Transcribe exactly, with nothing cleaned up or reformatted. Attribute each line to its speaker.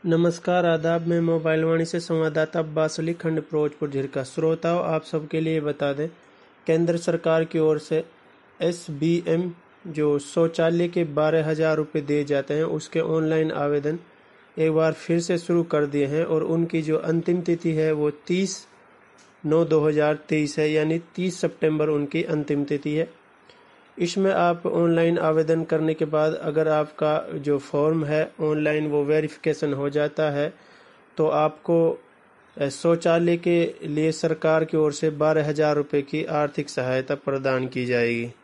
Speaker 1: नमस्कार, आदाब। मैं मोबाइल वाणी से संवाददाता अब्बास अली, खंड फिरोजपुर झिरका। श्रोताओं, आप सबके लिए बता दें, केंद्र सरकार की ओर से एस बी एम जो शौचालय के बारह हज़ार रुपये दिए जाते हैं, उसके ऑनलाइन आवेदन एक बार फिर से शुरू कर दिए हैं और उनकी जो अंतिम तिथि है वो तीस नौ दो हज़ार तेईस है, यानी तीस सितंबर उनकी अंतिम तिथि है। इसमें आप ऑनलाइन आवेदन करने के बाद अगर आपका जो फॉर्म है ऑनलाइन वो वेरिफिकेशन हो जाता है तो आपको शौचालय के लिए सरकार की ओर से बारह हज़ार रुपये की आर्थिक सहायता प्रदान की जाएगी।